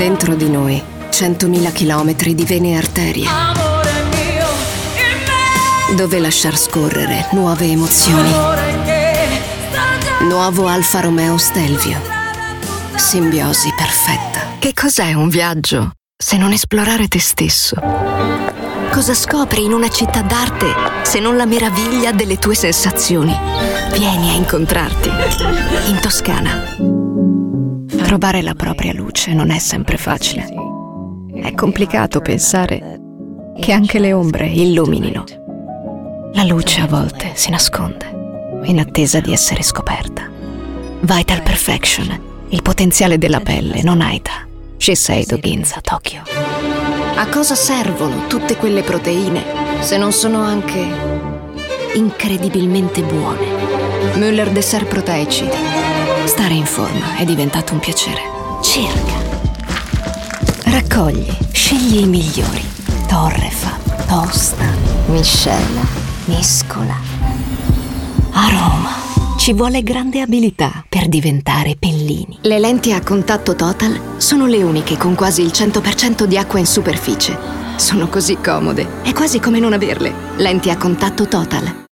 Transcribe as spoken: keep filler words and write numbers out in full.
Dentro di noi, centomila chilometri di vene e arterie, dove lasciar scorrere nuove emozioni. Nuovo Alfa Romeo Stelvio. Simbiosi perfetta. Che cos'è un viaggio se non esplorare te stesso? Cosa scopri in una città d'arte se non la meraviglia delle tue sensazioni? Vieni a incontrarti in Toscana. Trovare la propria luce non è sempre facile. È complicato pensare che anche le ombre illuminino. La luce a volte si nasconde, in attesa di essere scoperta. Vital Perfection, il potenziale della pelle non ha età. Shiseido Ginza, Tokyo. A cosa servono tutte quelle proteine se non sono anche incredibilmente buone? Müller Dessert Proteici. Stare in forma è diventato un piacere. Circa. Raccogli, scegli i migliori. Torrefa, Tosta, miscela, mescola. Aroma. Ci vuole grande abilità per diventare pellini. Le lenti a contatto Total sono le uniche con quasi il cento per cento di acqua in superficie. Sono così comode, è quasi come non averle. Lenti a contatto Total.